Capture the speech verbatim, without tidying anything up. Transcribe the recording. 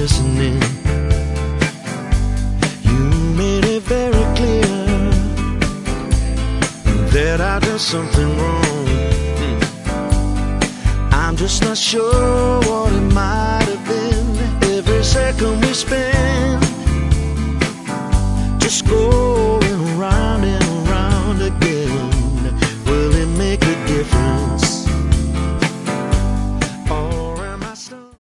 listening. You made it very clear that I did something wrong. I'm just not sure what it might